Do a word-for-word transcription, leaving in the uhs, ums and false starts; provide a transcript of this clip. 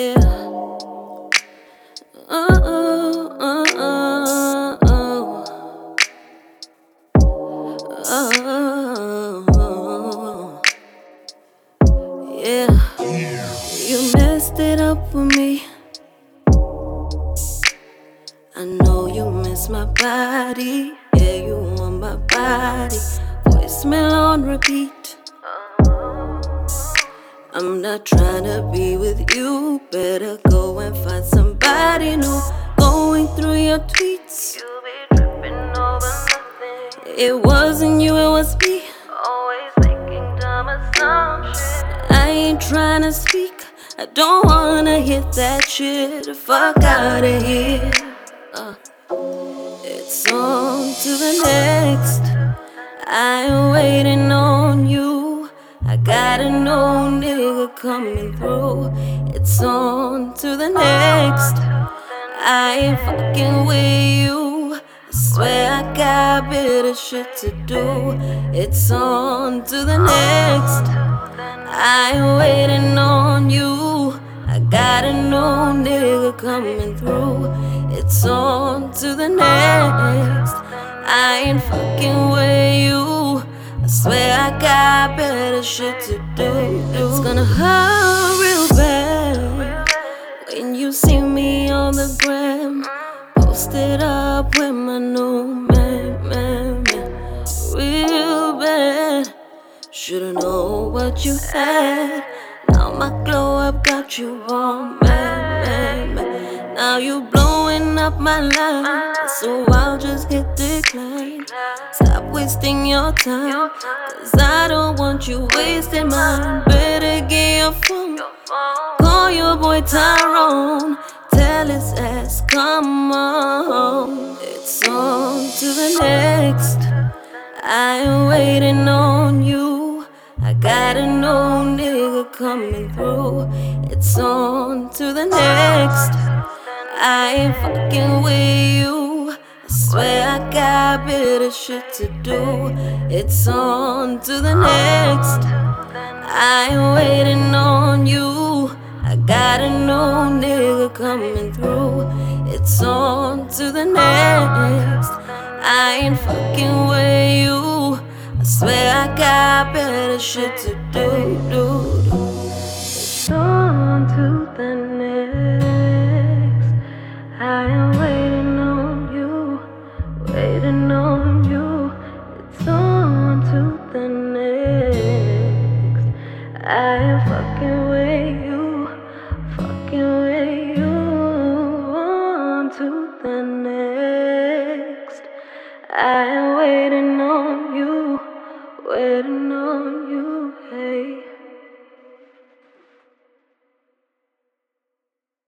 Yeah. Oh, oh, oh, oh, oh, oh, yeah. You messed it up with me. I know you miss my body. Yeah, you want my body. Voicemail on repeat. I'm not trying to be with you. Better go and find somebody new. Going through your tweets, you be tripping over nothing. It wasn't you, it was me. Always making dumb assumptions. I ain't trying to speak. I don't wanna hear that shit. Fuck out of here. Uh, it's on to the next. I ain't waiting on you. I got a no nigga coming through. It's on to the next. I ain't fucking with you. I swear I got better shit to do. It's on to the next. I ain't waiting on you. I got a no nigga coming through. It's on to the next. I ain't fucking with you. I swear I got better shit to do. It's gonna hurt real bad when you see me on the gram, posted up with my new man, man, man. Real bad. Should've known what you had. Now my glow up got you on, man, man, man. Now you blowing up my line, so I'll just hit decline. Stop wasting your time, cause I don't want you wasting mine. Better get your phone, call your boy Tyrone, tell his ass come on. It's on to the next. I ain't waiting on you. I got a no nigga coming through. It's on to the next. I ain't fucking with you. I swear I got better shit to do. It's on to the next. I ain't waiting on you. I got a no nigga coming through. It's on to the next. I ain't fucking with you. I swear I got better shit to do, do, do. It's on to the next. I am waiting on you, waiting on you. It's on to the next. I am fucking with you, fucking with you. On to the next. I am waiting on you, waiting